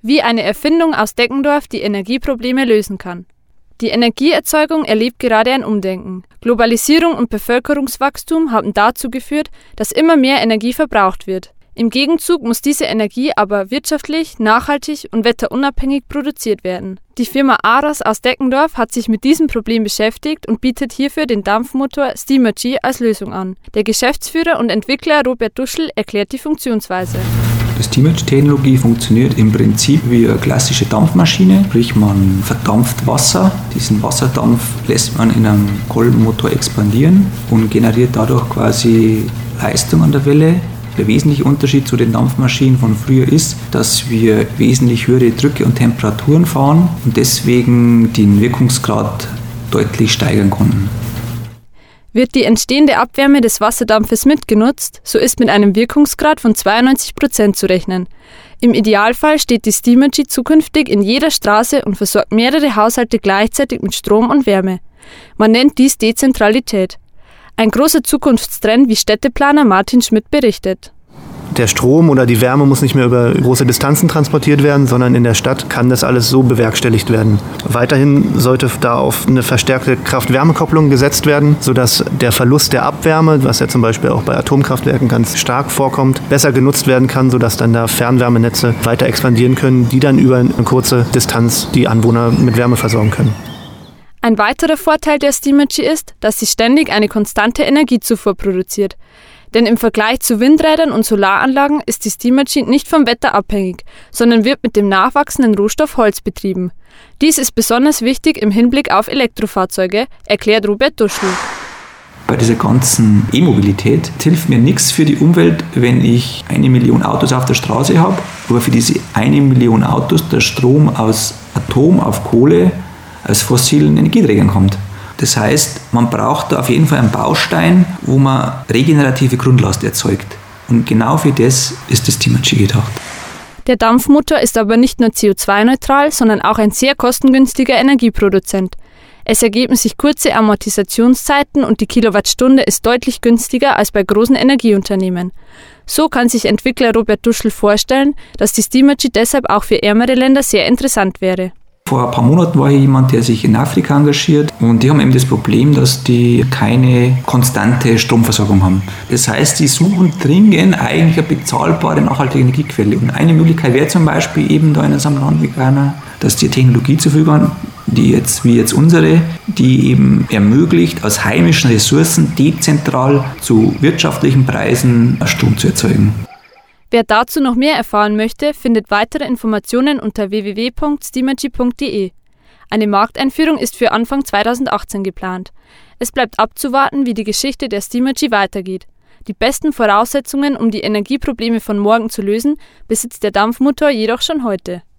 wie eine Erfindung aus Deckendorf die Energieprobleme lösen kann. Die Energieerzeugung erlebt gerade ein Umdenken. Globalisierung und Bevölkerungswachstum haben dazu geführt, dass immer mehr Energie verbraucht wird. Im Gegenzug muss diese Energie aber wirtschaftlich, nachhaltig und wetterunabhängig produziert werden. Die Firma Aras aus Deckendorf hat sich mit diesem Problem beschäftigt und bietet hierfür den Dampfmotor Steamergy als Lösung an. Der Geschäftsführer und Entwickler Robert Duschl erklärt die Funktionsweise. Die Steamergy-Technologie funktioniert im Prinzip wie eine klassische Dampfmaschine, sprich man verdampft Wasser. Diesen Wasserdampf lässt man in einem Kolbenmotor expandieren und generiert dadurch quasi Leistung an der Welle. Der wesentliche Unterschied zu den Dampfmaschinen von früher ist, dass wir wesentlich höhere Drücke und Temperaturen fahren und deswegen den Wirkungsgrad deutlich steigern konnten. Wird die entstehende Abwärme des Wasserdampfes mitgenutzt, so ist mit einem Wirkungsgrad von 92% zu rechnen. Im Idealfall steht die Steamergy zukünftig in jeder Straße und versorgt mehrere Haushalte gleichzeitig mit Strom und Wärme. Man nennt dies Dezentralität. Ein großer Zukunftstrend, wie Städteplaner Martin Schmidt berichtet. Der Strom oder die Wärme muss nicht mehr über große Distanzen transportiert werden, sondern in der Stadt kann das alles so bewerkstelligt werden. Weiterhin sollte da auf eine verstärkte Kraft-Wärme-Kopplung gesetzt werden, sodass der Verlust der Abwärme, was ja zum Beispiel auch bei Atomkraftwerken ganz stark vorkommt, besser genutzt werden kann, sodass dann da Fernwärmenetze weiter expandieren können, die dann über eine kurze Distanz die Anwohner mit Wärme versorgen können. Ein weiterer Vorteil der Steamergy ist, dass sie ständig eine konstante Energiezufuhr produziert. Denn im Vergleich zu Windrädern und Solaranlagen ist die Steamergy nicht vom Wetter abhängig, sondern wird mit dem nachwachsenden Rohstoff Holz betrieben. Dies ist besonders wichtig im Hinblick auf Elektrofahrzeuge, erklärt Robert Duschl. Bei dieser ganzen E-Mobilität hilft mir nichts für die Umwelt, wenn ich 1 Million Autos auf der Straße habe, aber für diese 1 Million Autos der Strom aus Atom auf Kohle aus fossilen Energieträgern kommt. Das heißt, man braucht da auf jeden Fall einen Baustein, wo man regenerative Grundlast erzeugt. Und genau für das ist das Steamergy gedacht. Der Dampfmotor ist aber nicht nur CO2-neutral, sondern auch ein sehr kostengünstiger Energieproduzent. Es ergeben sich kurze Amortisationszeiten und die Kilowattstunde ist deutlich günstiger als bei großen Energieunternehmen. So kann sich Entwickler Robert Duschl vorstellen, dass die Steamergy deshalb auch für ärmere Länder sehr interessant wäre. Vor ein paar Monaten war hier jemand, der sich in Afrika engagiert und die haben eben das Problem, dass die keine konstante Stromversorgung haben. Das heißt, die suchen dringend eigentlich eine bezahlbare, nachhaltige Energiequelle. Und eine Möglichkeit wäre zum Beispiel eben da in einem Land wie Ghana, dass die Technologie zur Verfügung haben, wie jetzt unsere, die eben ermöglicht, aus heimischen Ressourcen dezentral zu wirtschaftlichen Preisen Strom zu erzeugen. Wer dazu noch mehr erfahren möchte, findet weitere Informationen unter www.steamergy.de. Eine Markteinführung ist für Anfang 2018 geplant. Es bleibt abzuwarten, wie die Geschichte der Steamergy weitergeht. Die besten Voraussetzungen, um die Energieprobleme von morgen zu lösen, besitzt der Dampfmotor jedoch schon heute.